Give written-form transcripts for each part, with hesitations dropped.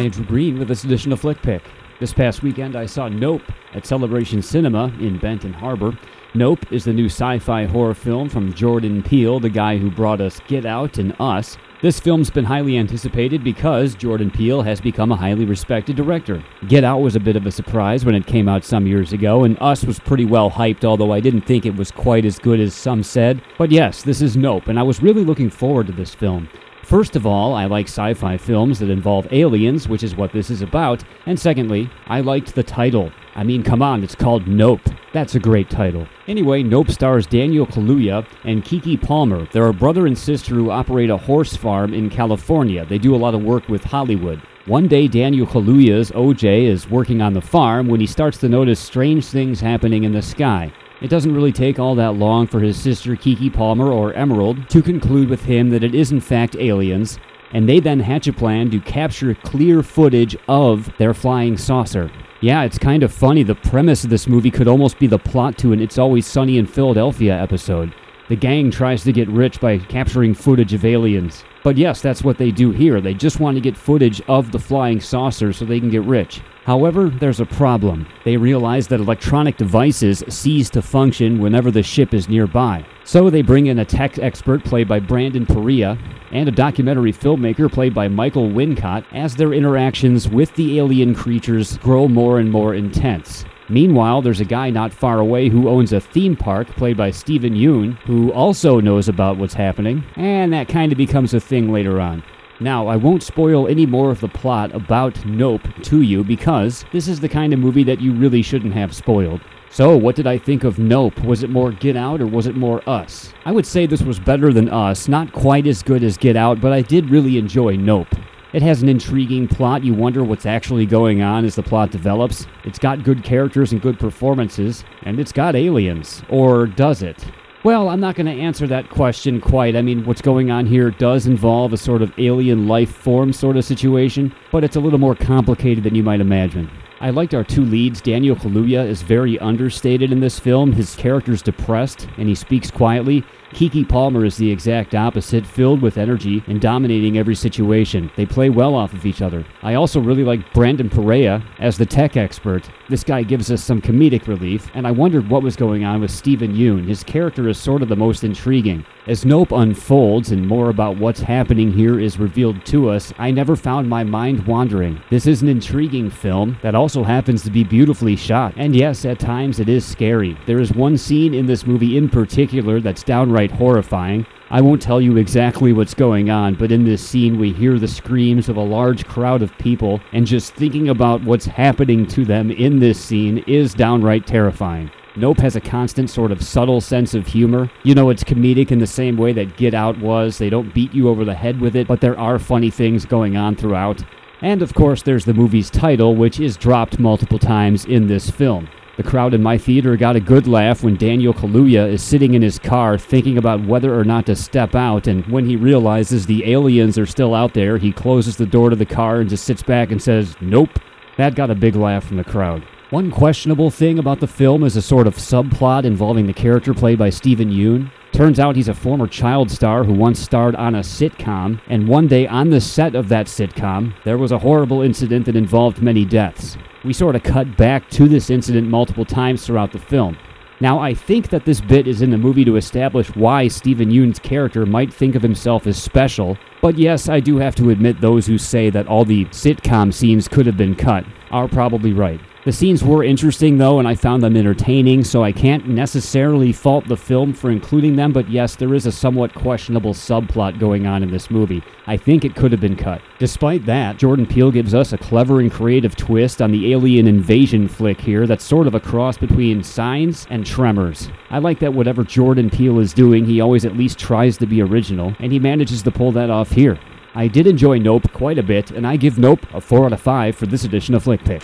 Andrew Green with this edition of Flick Pick. This past weekend I saw Nope at Celebration Cinema in Benton Harbor. Nope is the new sci-fi horror film from Jordan Peele, the guy who brought us Get Out and Us. This film's been highly anticipated because Jordan Peele has become a highly respected director. Get Out was a bit of a surprise when it came out some years ago, and Us was pretty well hyped, although I didn't think it was quite as good as some said. But yes, this is Nope, and I was really looking forward to this film. First of all, I like sci-fi films that involve aliens, which is what this is about, and secondly, I liked the title. I mean, come on, it's called Nope. That's a great title. Anyway, Nope stars Daniel Kaluuya and Keke Palmer. They're a brother and sister who operate a horse farm in California. They do a lot of work with Hollywood. One day, Daniel Kaluuya's OJ is working on the farm when he starts to notice strange things happening in the sky. It doesn't really take all that long for his sister Keke Palmer, or Emerald, to conclude with him that it is in fact aliens, and they then hatch a plan to capture clear footage of their flying saucer. Yeah, it's kind of funny. The premise of this movie could almost be the plot to an It's Always Sunny in Philadelphia episode. The gang tries to get rich by capturing footage of aliens. But yes, that's what they do here. They just want to get footage of the flying saucer so they can get rich. However, there's a problem. They realize that electronic devices cease to function whenever the ship is nearby. So they bring in a tech expert played by Brandon Perea and a documentary filmmaker played by Michael Wincott as their interactions with the alien creatures grow more and more intense. Meanwhile, there's a guy not far away who owns a theme park played by Steven Yeun, who also knows about what's happening, and that kind of becomes a thing later on. Now, I won't spoil any more of the plot about Nope to you because this is the kind of movie that you really shouldn't have spoiled. So, what did I think of Nope? Was it more Get Out or was it more Us? I would say this was better than Us, not quite as good as Get Out, but I did really enjoy Nope. It has an intriguing plot. You wonder what's actually going on as the plot develops. It's got good characters and good performances, and it's got aliens. Or does it? Well, I'm not going to answer that question quite. I mean, what's going on here does involve a sort of alien life form sort of situation, but it's a little more complicated than you might imagine. I liked our two leads. Daniel Kaluuya is very understated in this film. His character's depressed, and he speaks quietly. Keke Palmer is the exact opposite, filled with energy and dominating every situation. They play well off of each other. I also really like Brandon Perea as the tech expert. This guy gives us some comedic relief, and I wondered what was going on with Steven Yeun. His character is sort of the most intriguing. As Nope unfolds and more about what's happening here is revealed to us, I never found my mind wandering. This is an intriguing film that also happens to be beautifully shot. And yes, at times it is scary. There is one scene in this movie in particular that's downright horrifying. I won't tell you exactly what's going on, but in this scene we hear the screams of a large crowd of people, and just thinking about what's happening to them in this scene is downright terrifying. Nope has a constant sort of subtle sense of humor. You know, it's comedic in the same way that Get Out was. They don't beat you over the head with it, but there are funny things going on throughout. And of course there's the movie's title, which is dropped multiple times in this film. The crowd in my theater got a good laugh when Daniel Kaluuya is sitting in his car thinking about whether or not to step out, and when he realizes the aliens are still out there, he closes the door to the car and just sits back and says, "Nope." That got a big laugh from the crowd. One questionable thing about the film is a sort of subplot involving the character played by Steven Yeun. Turns out he's a former child star who once starred on a sitcom, and one day on the set of that sitcom, there was a horrible incident that involved many deaths. We sort of cut back to this incident multiple times throughout the film. Now, I think that this bit is in the movie to establish why Steven Yeun's character might think of himself as special, but yes, I do have to admit those who say that all the sitcom scenes could have been cut are probably right. The scenes were interesting, though, and I found them entertaining, so I can't necessarily fault the film for including them, but yes, there is a somewhat questionable subplot going on in this movie. I think it could have been cut. Despite that, Jordan Peele gives us a clever and creative twist on the alien invasion flick here that's sort of a cross between Signs and Tremors. I like that whatever Jordan Peele is doing, he always at least tries to be original, and he manages to pull that off here. I did enjoy Nope quite a bit, and I give Nope a 4 out of 5 for this edition of Flick Pick.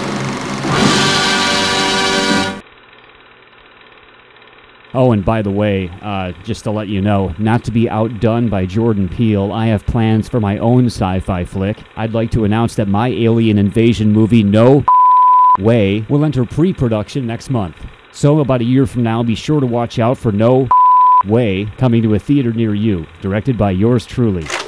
Oh, and by the way, just to let you know, not to be outdone by Jordan Peele, I have plans for my own sci-fi flick. I'd like to announce that my alien invasion movie, No Way, will enter pre-production next month. So about a year from now, be sure to watch out for No Way coming to a theater near you, directed by yours truly.